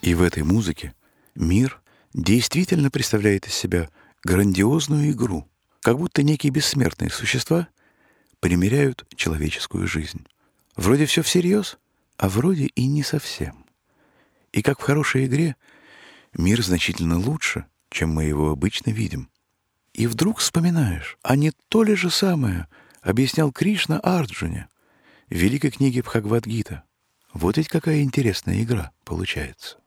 И в этой музыке мир действительно представляет из себя грандиозную игру, как будто некие бессмертные существа примеряют человеческую жизнь. Вроде все всерьез, а вроде и не совсем. И как в хорошей игре мир значительно лучше, чем мы его обычно видим. И вдруг вспоминаешь, а не то ли же самое объяснял Кришна Арджуне в великой книге Бхагавад-гита. Вот ведь какая интересная игра получается.